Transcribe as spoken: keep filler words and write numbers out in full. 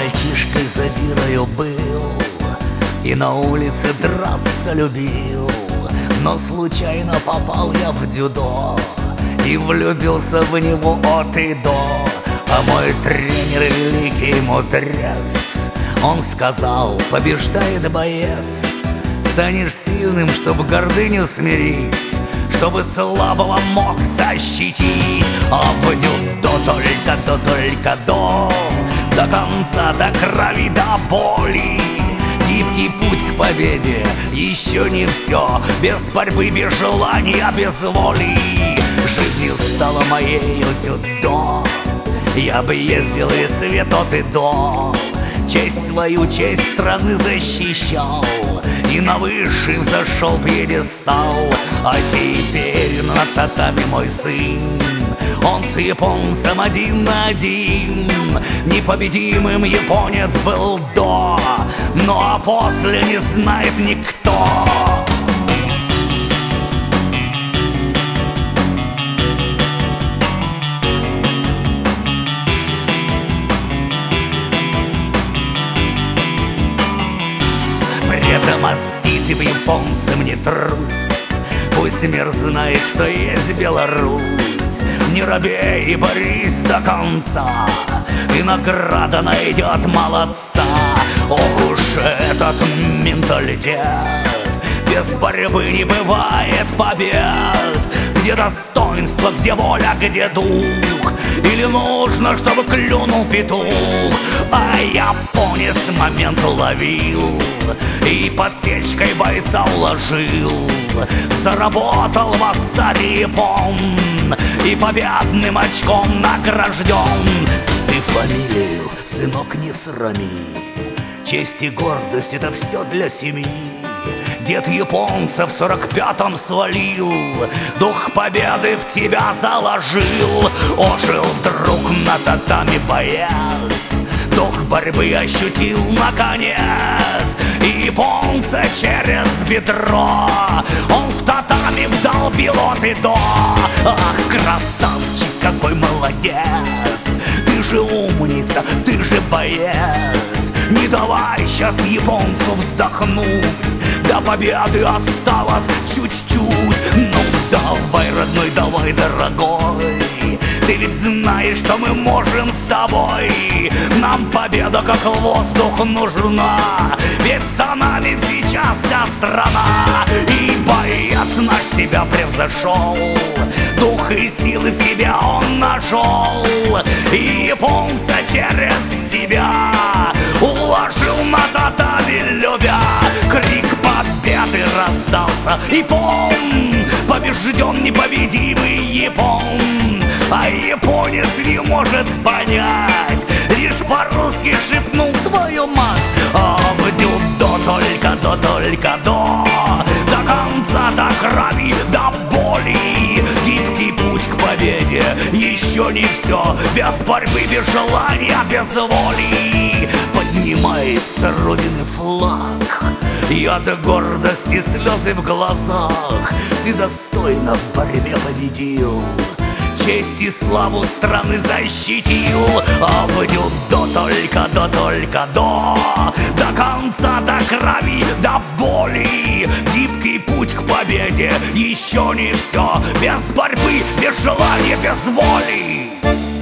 мальчишкой задирою был и на улице драться любил. Но случайно попал я в дзюдо и влюбился в него от и до. А мой тренер, великий мудрец, он сказал: побеждает боец. Станешь сильным, чтобы гордыню смирить, чтобы слабого мог защитить. А в дзюдо только до, только до, до конца, до крови, до боли. Гибкий путь к победе еще не все, без борьбы, без желания, без воли. Жизнью стала моей дзюдо, я бы ездил и свет от и до. Честь свою, честь страны защищал и на высший взошел пьедестал. А теперь на татами мой сын, он с японцем один на один. Непобедимым японец был до, ну а после не знает никто. Предомостит и в японцем не трусь, пусть мир знает, что есть Беларусь. Не робей и борись до конца, и награда найдет молодца. Ох уж этот менталитет, без борьбы не бывает побед. Где достоинство, где воля, где дух, или нужно, чтобы клюнул петух. А японец момент ловил и подсечкой бойца уложил. Заработал в осаде япон и победным очком награжден. Ты фамилию, сынок, не срами, честь и гордость — это все для семьи. Дед японца в сорок пятом свалил, дух победы в тебя заложил. Ожил вдруг на татами боец, дух борьбы ощутил наконец. И японца через бедро он в татами вдолбил от и до. Ах, красавчик, какой молодец, ты же умница, ты же боец. Не давай сейчас японцу вздохнуть, до победы осталось чуть-чуть. Ну давай, родной, давай, дорогой, ты ведь знаешь, что мы можем с тобой. Нам победа как воздух нужна, ведь за нами сейчас вся страна. И боец наш себя превзошел, дух и силы в себе он нашел. И японца через себя уложил на татами, любя. Крик победы раздался, и пом, побежден непобедимый япон. А японец не может понять, лишь по-русски шепнул: твою мать. А в дзюдо только до, только до, до конца, до крови, до боли. Гибкий путь к победе еще не все, без борьбы, без желания, без воли. Поднимается родины флаг, и от гордости слезы в глазах. Ты достойно в борьбе победил, честь и славу страны защитил. А в дзюдо только до, только до, до конца, до крови, до боли. Гибкий путь к победе еще не все, без борьбы, без желания, без воли.